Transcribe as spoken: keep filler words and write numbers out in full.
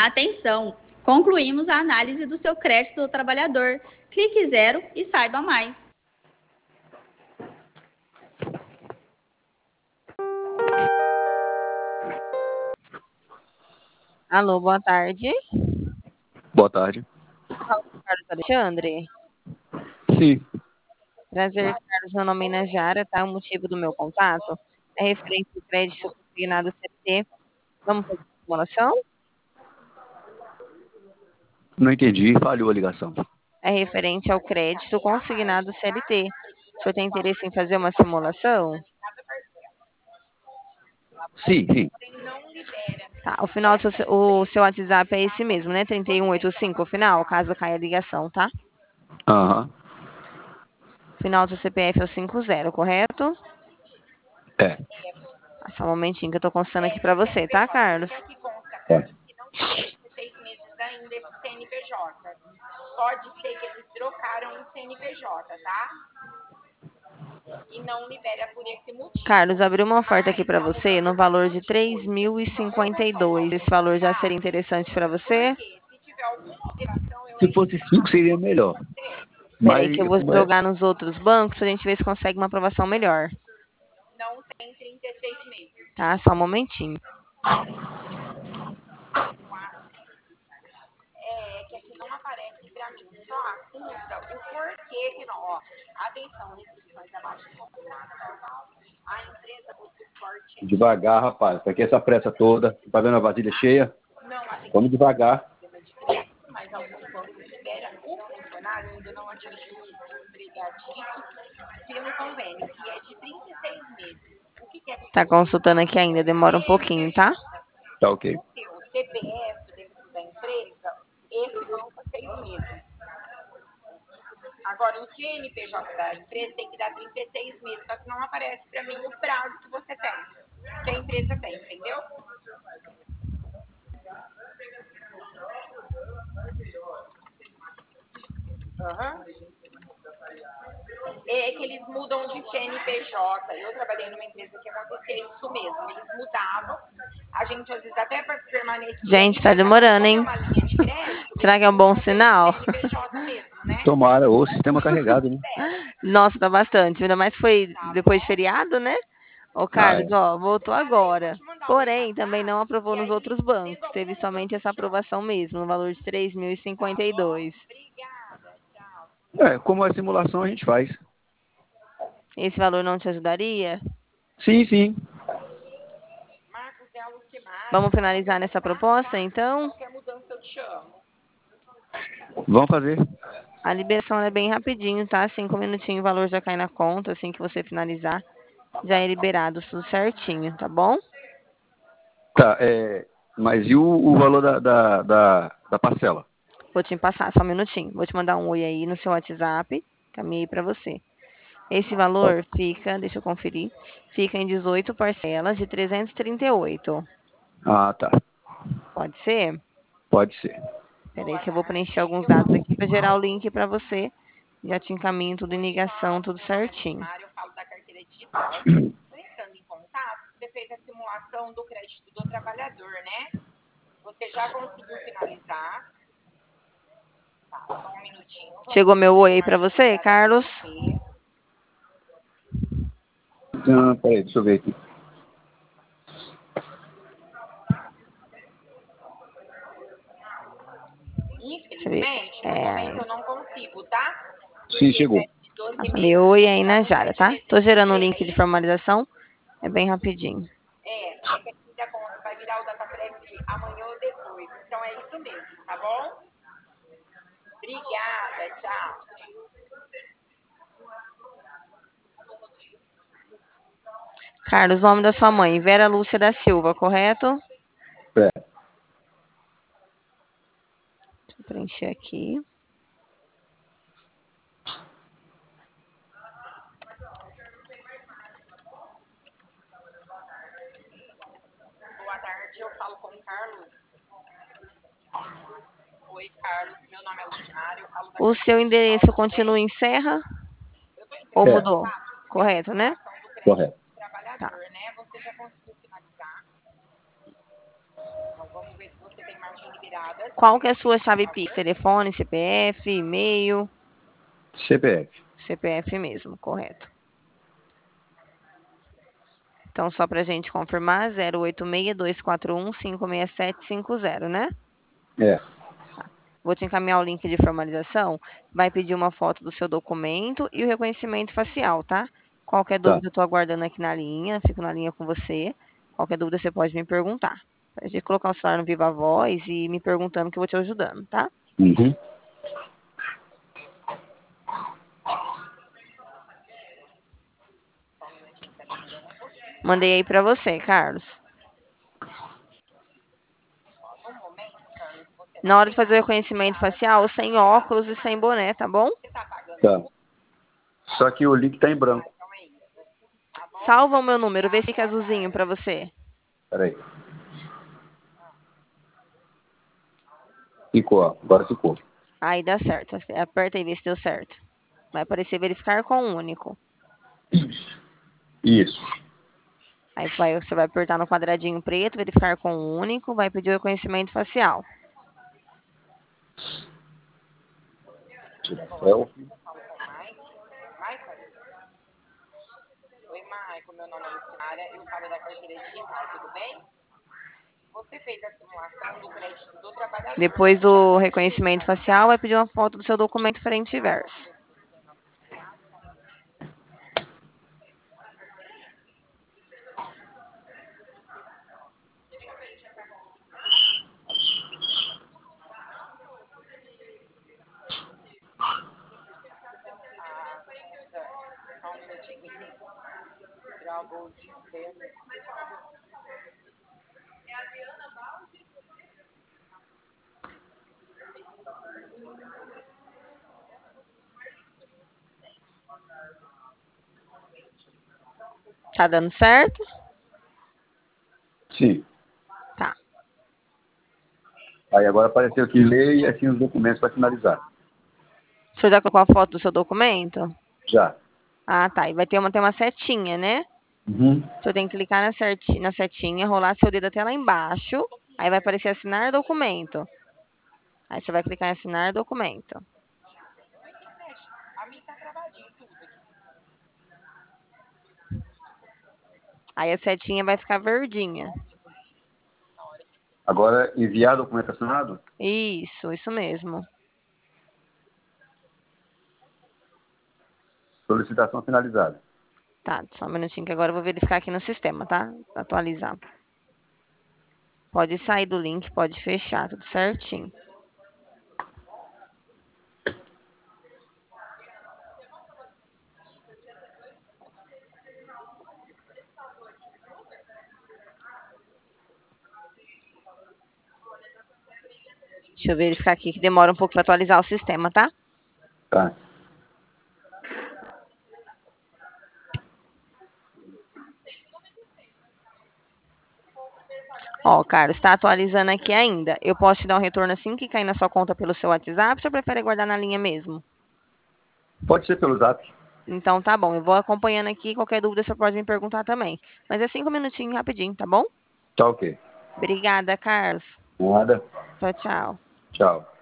Atenção! Concluímos a análise do seu crédito do trabalhador. Clique zero e saiba mais. Alô, boa tarde. Boa tarde. Carlos Alexandre. Sim. Prazer, Carlos. Meu nome é Najara, tá? O motivo do meu contato é referente ao crédito consignado C L T. Vamos fazer a simulação? Não entendi, falhou a ligação. É referente ao crédito consignado C L T. O senhor tem interesse em fazer uma simulação? Sim, sim. Tá, o final do seu, o seu WhatsApp é esse mesmo, né? trinta e um oitenta e cinco, o final, caso caia a ligação, tá? Aham. O final do C P F é o cinquenta, correto? É. Só um momentinho que eu tô constando aqui pra você, tá, Carlos? É. Seis meses ainda esse C N P J. Pode ser que eles trocaram o C N P J, tá? E não libera por esse motivo. Carlos, abriu uma oferta aqui para você no valor de três mil e cinquenta e dois. Esse valor já seria interessante para você? Se fosse cinco, seria melhor. Peraí, Mas que eu vou como é... jogar nos outros bancos pra gente ver se consegue uma aprovação melhor. Não tem trinta e seis meses. Tá, só um momentinho. É que aqui não aparece pra mim, só acusa o porquê que não. Ó, atenção, restrições abaixo de contrato normal. A empresa possui forte. Devagar, rapaz. Pra que essa pressa toda? Tá vendo a vasilha cheia? Não, assim, Vamos devagar. mas alguns bancos liberam. O funcionário ainda não atingiu o empregatício pelo convênio, que é de trinta e seis meses. O que é? Tá consultando aqui ainda, demora um pouquinho, tá? Tá ok. O C P F dentro da empresa, esse banco é seis meses. Agora, o C N P J da empresa tem que dar trinta e seis meses, só que não aparece para mim o prazo que você tem, que a empresa tem, entendeu? Aham. É que eles mudam de C N P J. Eu trabalhei numa empresa que acontecia isso mesmo. Eles mudavam. A gente, às vezes, até permanecia. Gente, tá demorando, hein? Será que é um bom sinal? C N P J mesmo, né? Tomara, o sistema carregado, né? Nossa, tá bastante. Ainda mais que foi depois de feriado, né? Ô, Ah, é. Carlos, ó, voltou agora. Porém, também não aprovou nos outros bancos. Teve somente essa aprovação mesmo, no valor de três mil e cinquenta e dois. É, como é simulação, a gente faz. Esse valor não te ajudaria? Sim, sim. Vamos finalizar nessa proposta, então? Vamos fazer. A liberação é bem rapidinho, tá? Cinco minutinhos, o valor já cai na conta, assim que você finalizar. Já é liberado tudo certinho, tá bom? Tá, é... Mas e o, o valor da, da, da, da parcela? Vou te passar, só um minutinho. Vou te mandar um oi aí no seu WhatsApp. Caminhei para você. Esse valor fica, deixa eu conferir, fica em dezoito parcelas de trezentos e trinta e oito. Ah, tá. Pode ser? Pode ser. Peraí que eu vou preencher alguns dados aqui para gerar o link para você. Já te encaminho tudo em ligação, tudo certinho. Eu falo da carteira digital. Entrando em contato, você fez a simulação do crédito do trabalhador, né? Você já conseguiu finalizar. Tá, só um minutinho. Chegou meu oi aí para você, Carlos? Ah, peraí, deixa eu ver aqui. Infelizmente, no momento eu não consigo, tá? Sim, chegou. Meu oi aí na Jara, tá? Tô gerando um link de formalização. É bem rapidinho. É, é que aqui da conta vai virar o DataPref amanhã ou depois. Então é isso mesmo, tá bom? Obrigada, tchau. Carlos, nome da sua mãe, Vera Lúcia da Silva, correto? É. Deixa eu preencher aqui. Boa tarde, eu falo com o Carlos. Oi, Carlos, meu nome é Luciana, eu falo da O seu endereço continua em Serra? Ou É. mudou? Correto, né? Correto. Tá. Você já conseguiu finalizar? Então vamos ver se você tem margem liberada. Qual que é a sua chave Pix? Telefone, C P F, e-mail? C P F. C P F mesmo, correto. Então, só para a gente confirmar, zero oito seis, dois quatro um, cinco seis sete cinco zero, né? É. Vou te encaminhar o link de formalização. Vai pedir uma foto do seu documento e o reconhecimento facial, tá? Qualquer Tá. dúvida, eu estou aguardando aqui na linha. Fico na linha com você. Qualquer dúvida, você pode me perguntar. Pode colocar o celular no Viva Voz e me perguntando que eu vou te ajudando, tá? Uhum. Mandei aí para você, Carlos. Na hora de fazer o reconhecimento facial, sem óculos e sem boné, tá bom? Tá. Só que o link tá em branco. Salva o meu número, vê se fica azulzinho para você. Peraí. Ficou, ó. Agora ficou. Aí dá certo. Aperta aí, vê se deu certo. Vai aparecer verificar com um único. Isso. Aí vai, você vai apertar no quadradinho preto, verificar com um único, vai pedir o reconhecimento facial. Tira selfie. Oi, Maicon, meu nome é Lucinária, eu falo da carteira digital, tudo bem? Você fez a simulação do crédito do trabalhador. Depois do reconhecimento facial, vai pedir uma foto do seu documento frente e verso. Só um minutinho. Tirar o gol de esquerda. Tá dando certo? Sim. Tá. Aí agora apareceu aqui ler e assim os documentos para finalizar. O senhor já colocou a foto do seu documento? Já. Ah, tá. E vai ter uma, ter uma setinha, né? Uhum. O senhor tem que clicar na, certi, na setinha, rolar seu dedo até lá embaixo. Aí vai aparecer assinar documento. Aí você vai clicar em assinar documento. Aí a setinha vai ficar verdinha. Agora enviar documento assinado? Isso, isso mesmo. Solicitação finalizada. Tá, só um minutinho que agora eu vou verificar aqui no sistema, tá? Atualizar. Pode sair do link, pode fechar, tudo certinho. Deixa eu verificar aqui que demora um pouco para atualizar o sistema, tá? Tá. Ó, Carlos, está atualizando aqui ainda. Eu posso te dar um retorno assim que cair na sua conta pelo seu WhatsApp, ou você prefere guardar na linha mesmo? Pode ser pelo zap. Então tá bom, eu vou acompanhando aqui, qualquer dúvida você pode me perguntar também. Mas é cinco minutinhos rapidinho, tá bom? Tá ok. Obrigada, Carlos. Nada. Tchau, tchau. Tchau.